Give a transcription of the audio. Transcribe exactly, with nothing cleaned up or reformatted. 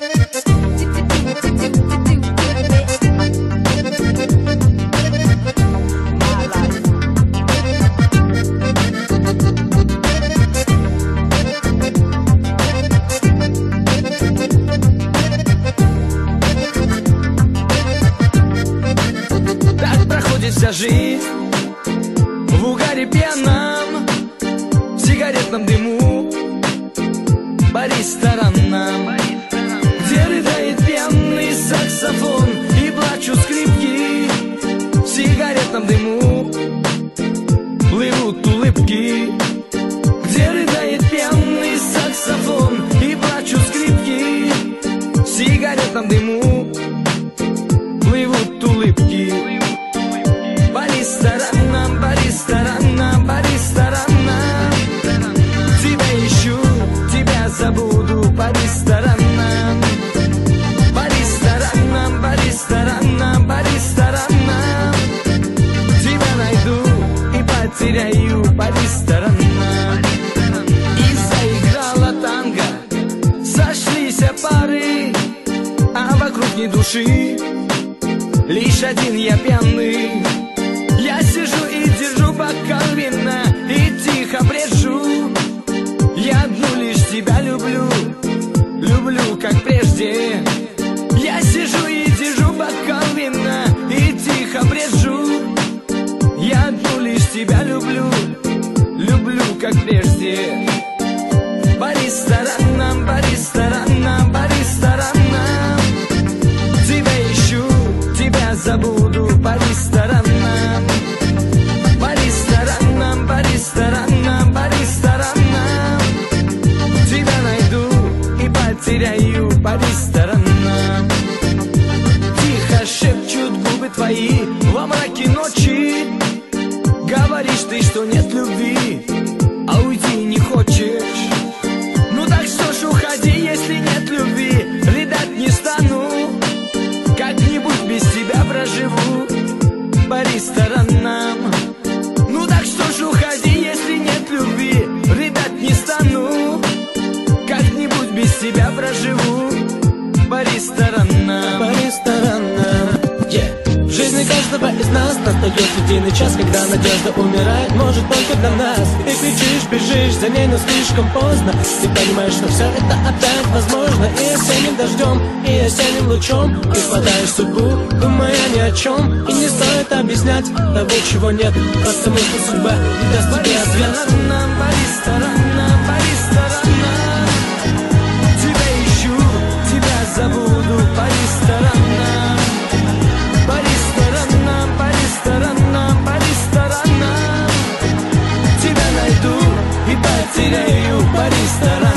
Вся жизнь в угаре пьяном, в сигаретном дыму, по ресторанам, где рыдает пьяный саксофон и плачут скрипки. В сигаретном дыму плывут улыбки, где рыдает пьяный саксофон и плачут скрипки. В сигаретном дыму плывут улыбки. По ресторанам, по ресторанам, по ресторанам, тебя ищу, тебя забуду. По ресторанам, по ресторанам, по ресторанам, по ресторанам, тебя найду и потеряю. По ресторанам. И заиграла танго, сошлись пары, а вокруг ни души, лишь один я пьяный. Я сижу и держу бокал вина и тихо брежу. Я одну лишь тебя люблю, люблю как прежде. Я сижу и держу бокал вина и тихо брежу. Я одну лишь тебя люблю, люблю как прежде. По ресторанам, по ресторанам, по ресторанам, тебя ищу, тебя забуду. По ресторанам. По ресторанам, по ресторанам, по ресторанам, тебя найду и потеряю. По ресторанам. Тихо шепчут губы твои во мраке ночи. Говоришь ты, что нет любви, а уйти не хочешь. Ну так что ж уходи, если нет любви. Рыдать не стану, как-нибудь без тебя проживу. По ресторанам. Ну так что ж уходи, если нет любви. Рыдать не стану, как-нибудь без тебя проживу. По ресторанам. По ресторанам, yeah. В жизни каждого из нас настает единый час, когда надежда умирает, может только для нас. И кричишь, бежишь за ней, но слишком поздно. Ты понимаешь, что все это опять возможно. И осенним дождем, и осенним лучом ты впадаешь в судьбу, думая ни о чем. И не стоит объяснять того, чего нет. Просто мысль судьба не даст тебе ответ. По ресторанам, по ресторанам, тебя ищу, тебя забуду. По ресторанам. По ресторанам, по ресторанам, по ресторанам, тебя найду и потеряю. По ресторанам.